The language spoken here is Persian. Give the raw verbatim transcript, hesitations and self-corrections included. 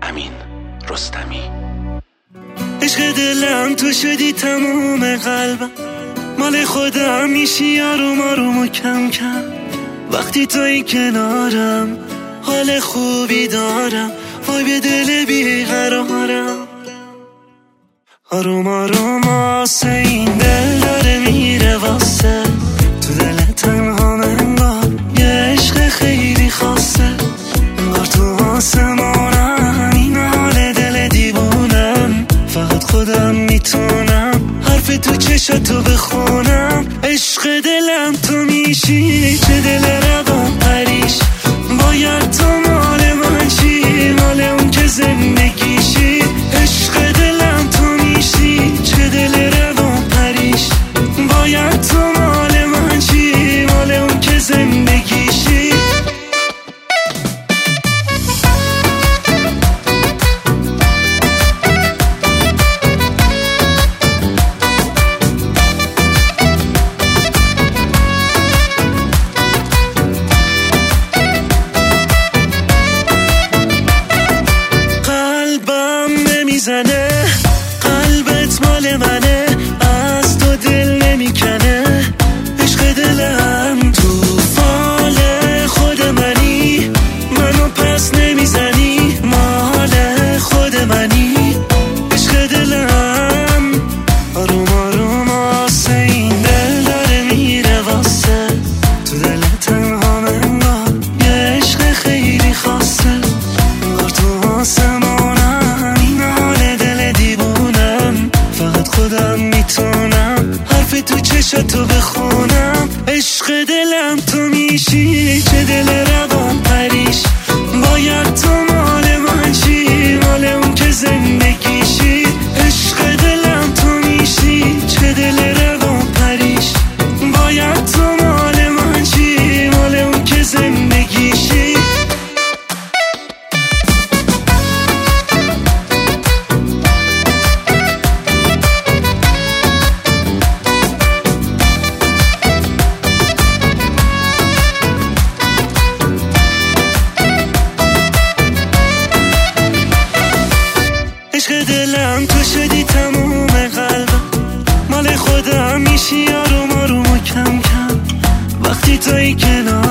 امین رستمی. عشق دلم تو شدی تموم قلبم، مال خودم میشی آروم آروم و کم کم. وقتی توی کنارم حال خوبی دارم، وای به دل بیقرارم. آروم آروم آسه این دل داره میره واسه، تو دل تنها منگار یه عشق خیلی خاصه. انگار تو آسمانم این حال دل دیوونم، فقط خودم میتونم حرف تو چشاتو بخونم. عشق دلم تو میشی، چه دل روان پریش، باید تو مال من شی، مال اون که زندگیشی. عشق دلم تو میشی، چه دل روان پریش، باید تو مال من شی، مال اون که زندگیشی. قلبت مال منه، از تو دل نمیکنه. عشق دلم تو فال خود منی، منو پس نمیزنی، مال خود منی. عشق دلم آروم آروم آسه این دل داره میره واسه، تو دل تنها منگار یه عشق خیلی خاصه. انگار تو آسمانم این حال دل دیوونم، فقط خودم میتونم حرف تو چشاتو بخونم. عشق دلم تو میشی، چه دل روان پریش، باید تو مال من شی، مال اون که زندگیشی. عشق دلم تو میشی، چه دل روان پریش، باید تو مال من شی، مال اون که زندگیشی. عشق دلم تو شدی تموم قلبم، مال خودم میشی آروم آروم و کم کم. وقتی توی کنار